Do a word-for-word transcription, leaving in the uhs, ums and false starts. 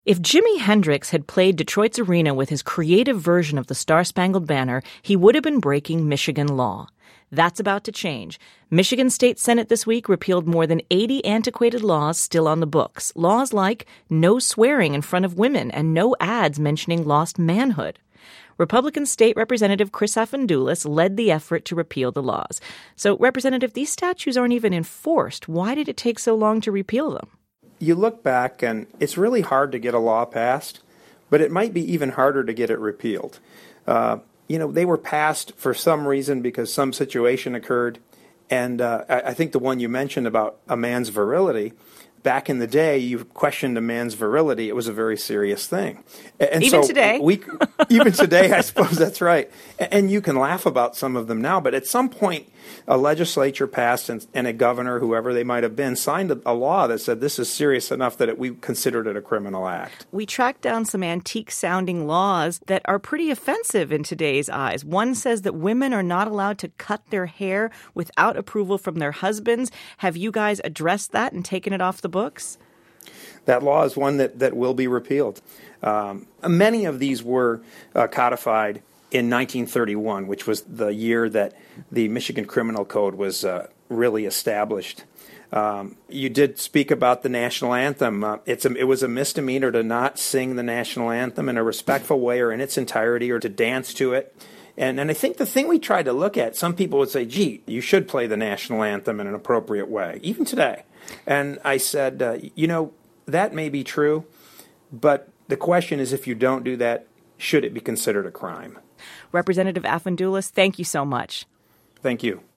If Jimi Hendrix had played Detroit's arena with his creative version of the Star-Spangled Banner, he would have been breaking Michigan law. That's about to change. Michigan State Senate this week repealed more than eighty antiquated laws still on the books. Laws like no swearing in front of women and no ads mentioning lost manhood. Republican State Representative Chris Afendoulis led the effort to repeal the laws. So, Representative, these statutes aren't even enforced. Why did it take so long to repeal them? You look back, and it's really hard to get a law passed, but it might be even harder to get it repealed. Uh, you know, they were passed for some reason because some situation occurred, and uh, I, I think the one you mentioned about a man's virility, back in the day, you questioned a man's virility. It was a very serious thing. And even so today. We, even today, I suppose that's right. And you can laugh about some of them now, but at some point, a legislature passed and, and a governor, whoever they might have been, signed a, a law that said this is serious enough that it, we considered it a criminal act. We tracked down some antique-sounding laws that are pretty offensive in today's eyes. One says that women are not allowed to cut their hair without approval from their husbands. Have you guys addressed that and taken it off the books? That law is one that, that will be repealed. Um, many of these were uh, codified in nineteen thirty-one, which was the year that the Michigan Criminal Code was uh, really established. Um, you did speak about the national anthem. Uh, it's a, it was a misdemeanor to not sing the national anthem in a respectful way or in its entirety or to dance to it. And, and I think the thing we tried to look at, some people would say, gee, you should play the national anthem in an appropriate way, even today. And I said, uh, you know, that may be true, but the question is, if you don't do that, should it be considered a crime? Representative Afendoulis, thank you so much. Thank you.